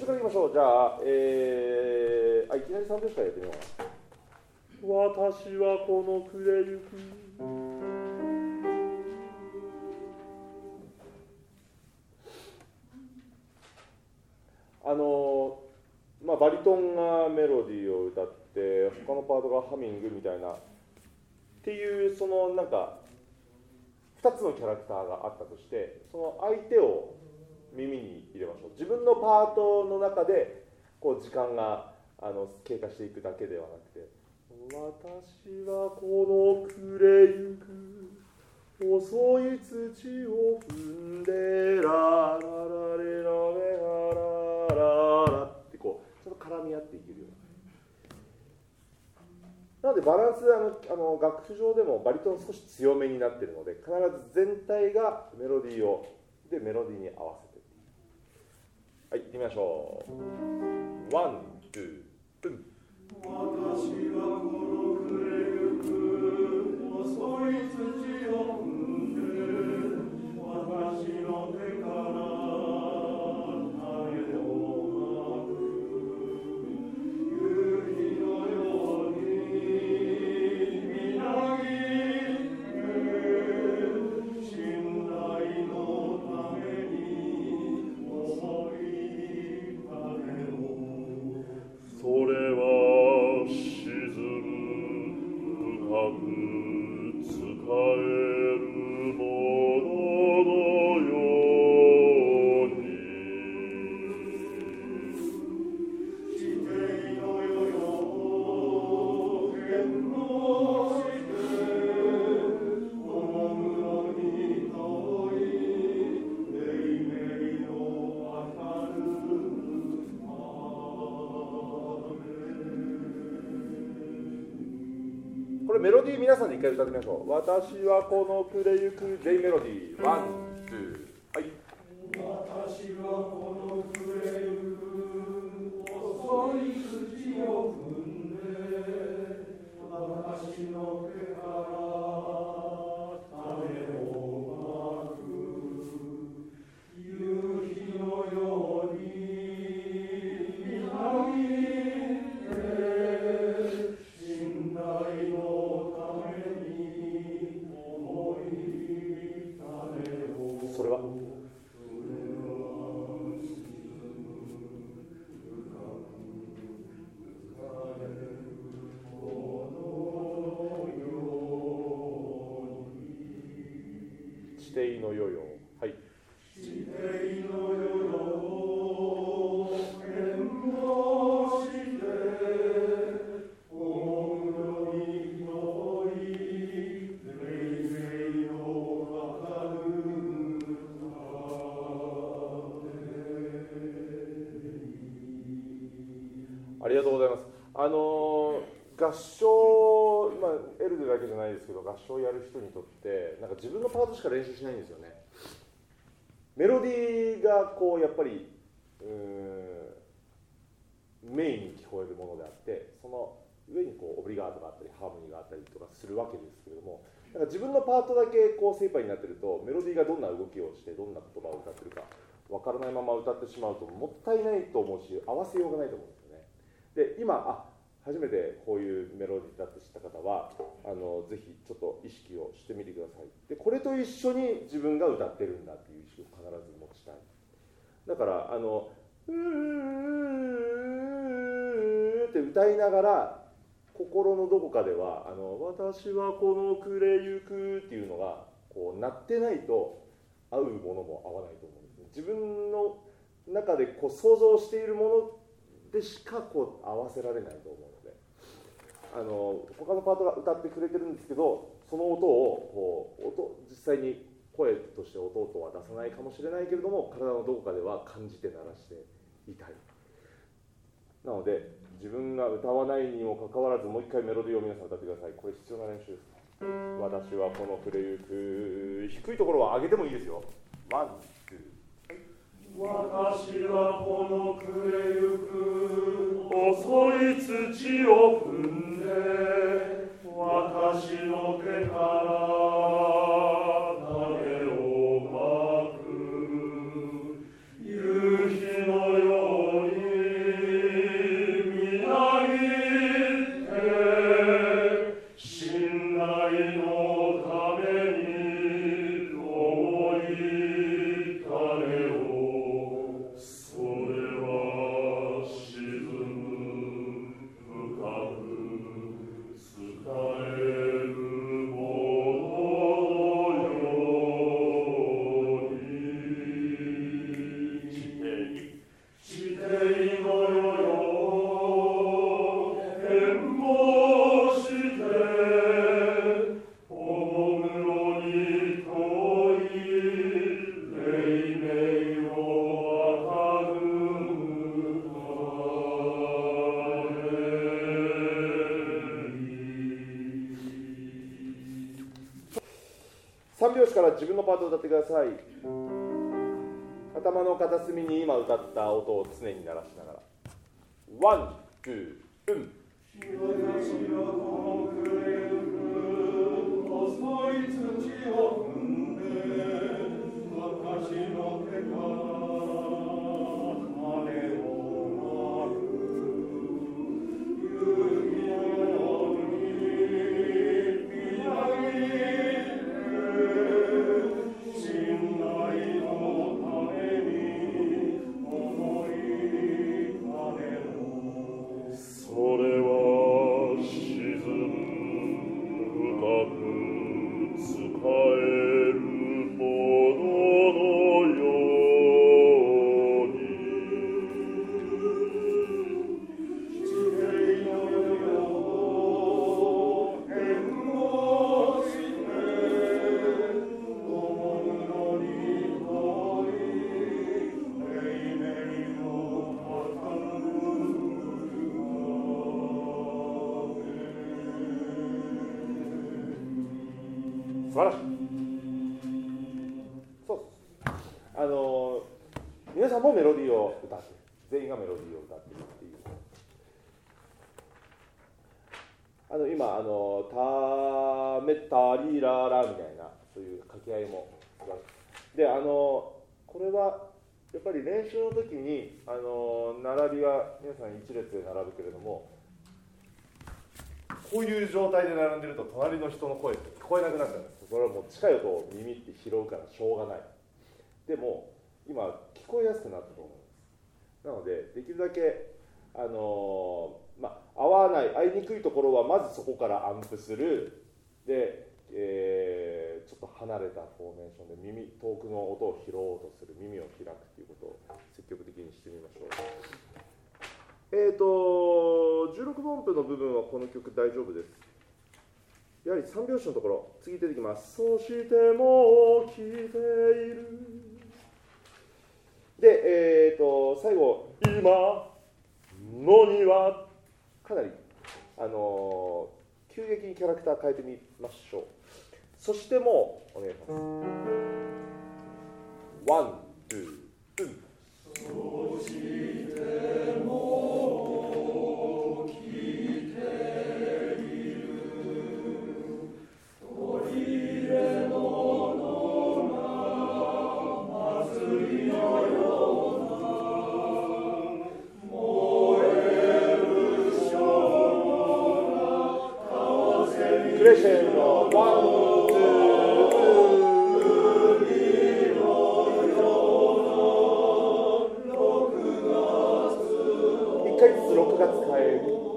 ちからいきましょう。じゃあ、いきなり3拍子からやってみようかな。私はこの暮れゆくバリトンがメロディーを歌って他のパートがハミングみたいなっていうそのなんか2つのキャラクターがあったとして、その相手を耳に入れましょう。自分のパートの中でこう時間が経過していくだけではなくて、私はこの暮れゆく細い土を踏んでラララレラレララララってこうちょっと絡み合っていけるような。なのでバランス楽譜上でもバリトン少し強めになっているので、必ず全体がメロディーメロディーに合わせて、はい、行ってみましょう。ワン、ツー、私はこの暮れゆく細い土を踏んで私の手から種をまく夕日のようにみなぎって信頼のために思い種をそれは使えるもののように地底の世よ変動しておむろに遠い黎明の明るこれメロディー皆さんで一回歌ってみましょう。私はこの暮れゆく J メロディーワン、ツー、はい。私はこの暮れゆく細い土を踏んで私の手から種をまく夕日のようにみなぎって信頼のために思い種をそれは地底の世よ、はい。地底の世よ変貌して大室に遠い黎明の明るありがとうございます。合唱、エルデだけじゃないですけど、合唱をやる人にとってなんか自分のパートしか練習しないんですよね。メロディーがこうやっぱりメインに聞こえるものであって、その上にこうオブリガートがあったりハーモニーがあったりとかするわけですけれども、なんか自分のパートだけこう精一杯になってるとメロディーがどんな動きをしてどんな言葉を歌ってるか分からないまま歌ってしまうともったいないと思うし、合わせようがないと思うんですよね。で今初めてこういうメロディーだって知った方はぜひちょっと意識をしてみてください。でこれと一緒に自分が歌ってるんだっていう意識を必ず持ちたい。だからって歌いながら心のどこかでは私はこの暮れゆくっていうのがこう鳴ってないと合うものも合わないと思うんですね。自分の中でこう想像しているものでしかこう合わせられないと思うので、他のパートが歌ってくれてるんですけど、その音を実際に声として音は出さないかもしれないけれども、体のどこかでは感じて鳴らしていたい。なので自分が歌わないにもかかわらずもう一回メロディーを皆さん歌ってください。これ必要な練習です。私はこの暮れゆく、低いところは上げてもいいですよ。ワン、ツー。私はこの暮れゆく細い土を踏んで私の手から種をまく夕日のように拍子から自分のパートを歌ってください。頭の片隅に今歌った音を常に鳴らしながら。ワン、ツー、うん。素晴らしい。そう皆さんもメロディーを歌って全員がメロディーを歌っているっていう。今タメタリララみたいなそういう掛け合いもでこれはやっぱり練習の時に並びが皆さん一列で並ぶけれども、こういう状態で並んでると隣の人の声って聞こえなくなっちゃうんです。それはもう近い音を耳って拾うからしょうがない。でも今聞こえやすくなったと思うんです。なのでできるだけ合わない、合いにくいところはまずそこからアンプする。で、ちょっと離れたフォーメーションで遠くの音を拾おうとする、耳を開くということを積極的にしてみましょう。16分音符の部分はこの曲大丈夫です。やはり3拍子のところ、次出てきます。そしてもう来ている。で、最後、今のには、かなり、急激にキャラクター変えてみましょう。そしてもう、お願いします。ワン、ツー、うん。そしてもう来ている。取れ物が祭りのような燃えるショーが交わせる。クレッシェンド、ワン、ツー、1回ずつ6月変える。